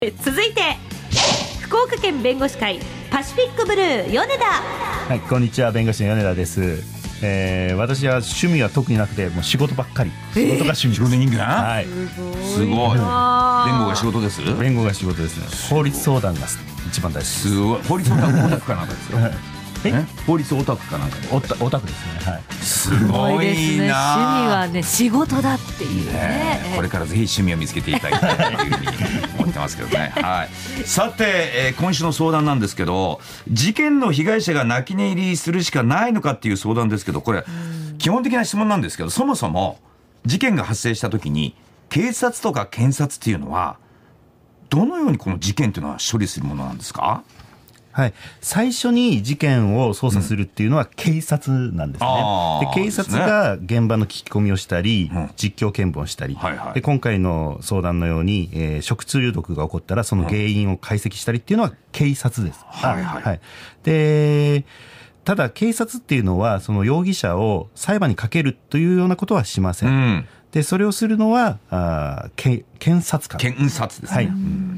続いて福岡県弁護士会パシフィックブルー米田。 はい、こんにちは、弁護士の米田です。私は趣味は特になくて、もう仕事ばっかり。仕事が趣味。 仕事人間。 はい。 すごい。弁護が仕事です。 弁護が仕事ですね。法律相談が一番大事です。 すごい。法律オタクかなんかですよ。法律オタクかなんか。 オタクですね。はい。 すごいな。 趣味はね、仕事だっていうね。 これからぜひ趣味を見つけていただきたいというふうに思ってますけどね。はい。さて、今週の相談なんですけど、事件の被害者が泣き寝入りするしかないのかっていう相談ですけど、これ基本的な質問なんですけど、そもそも事件が発生した時に警察とか検察っていうのはどのようにこの事件っていうのは処理するものなんですか？ はい、最初に事件を捜査するっていうのは警察なんですね。で、警察が現場の聞き込みをしたり、実況見分をしたり、で今回の相談のように、食中毒が起こったらその原因を解析したりっていうのは警察です。で、ただ警察っていうのはその容疑者を裁判にかけるというようなことはしません。でそれをするのは検察官。 検察ですね。 はい。